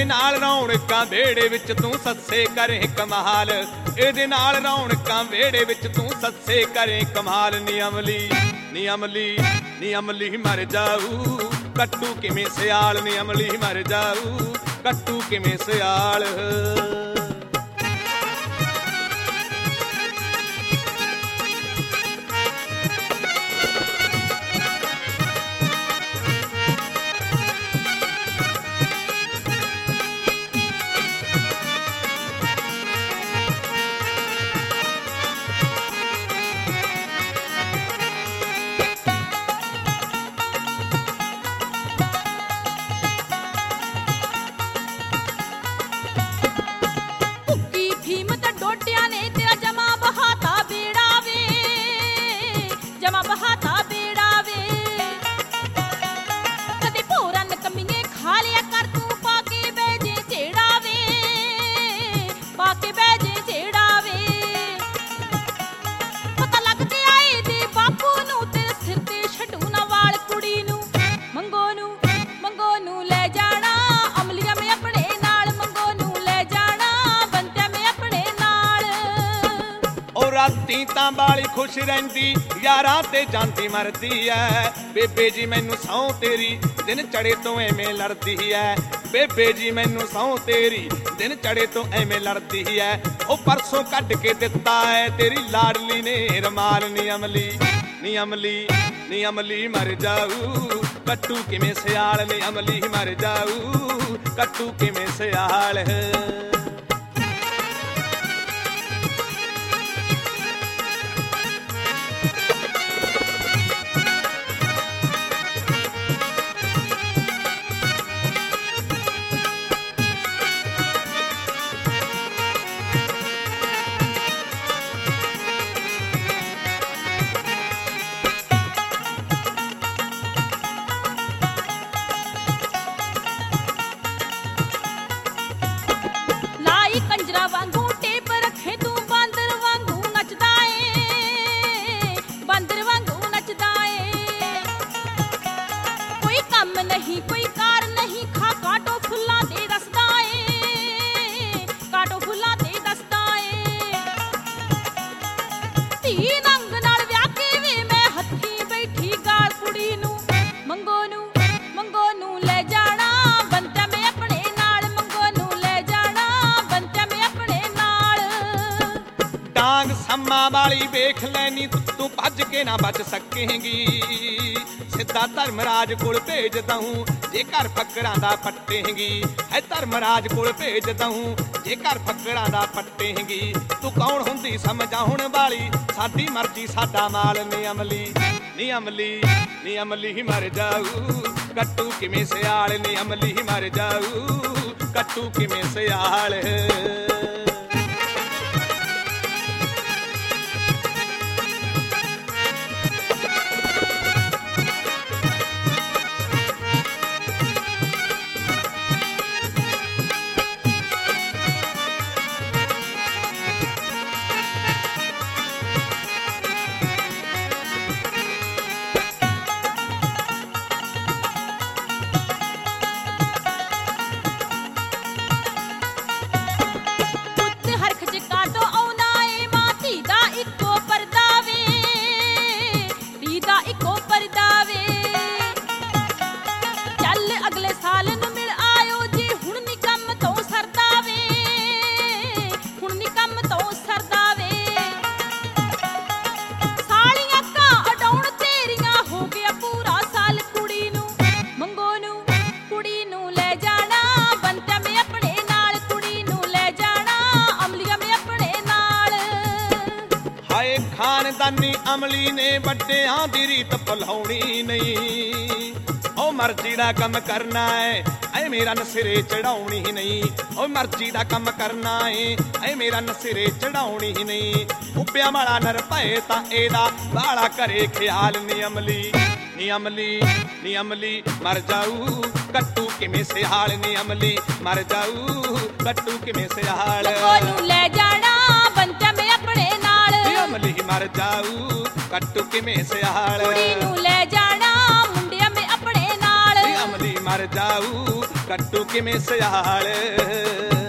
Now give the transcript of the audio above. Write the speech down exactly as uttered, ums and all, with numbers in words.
नाल रौनकां वेड़े विच तू सस्से करे कमाल, इहदे नाल रौनकां वेड़े विच तू सस्से करे कमाल। नी अमली नी अमली नी अमली मर जाऊ कट्टू किवें सियाल, नी अमली मर जाऊ कट्टू किवें सियाल। राती तां बाली खुश रहिंदी यारां ते जांदी मरदी ऐ, बेबे जी मैनू सौं तेरी दिन चढ़े तो एवें लड़दी ऐ, बेबे जी मैनू सौं तेरी दिन चढ़े तो एवें लड़दी ऐ। ओ परसों कढ के दिता है तेरी लाडली ने रमाल। नी अमली नी अमली नी अमली मर जाऊ कट्टू किवें सियाल, नी अमली मर जाऊ कट्टू किवें सियाल। सम्मा वाली वेख लैनी तू भज के ना बच सकेंगी, सिद्धा धर्मराज कोल भेज दऊं जे घर फकरां दा पट्टेंगी, है धर्मराज कोल भेज दऊं जे घर फकरां दा पट्टेंगी। तू कौन हुंदी समझाउण वाली साडी मर्जी साडा माल। नी अमली नी अमली नी अमली मर जाऊ कट्टू किवें सियाल, नी अमली मर जाऊ कट्टू किवें सियाल। खानदानी अमली ने वड्डियां दी रीत भुलाउणी नहीं, ओ मर्जी दा कम करना है ऐ मेरा नसिरे चढ़ाउणी नहीं, ओ मर्जी दा कम करना है ऐ मेरा नसिरे चढ़ाउणी नहीं। उब्बिया वाला नर भए तां एदा वाला करे ख्याल। नी अमली नी अमली नी अमली मर जाऊ कट्टू किवें सियाल, नी अमली मर जाऊ कट्टू किवें सियाल। ले जाना बंचा में अपने नाल, अमली मर जाऊ कट्टू किवें सियाल। कुड़ी नूं ले जाना मुंडिया में अपने नाल, अमली मर जाऊ ਕੱਟੂ ਕਿਵੇਂ ਸਿਆਲ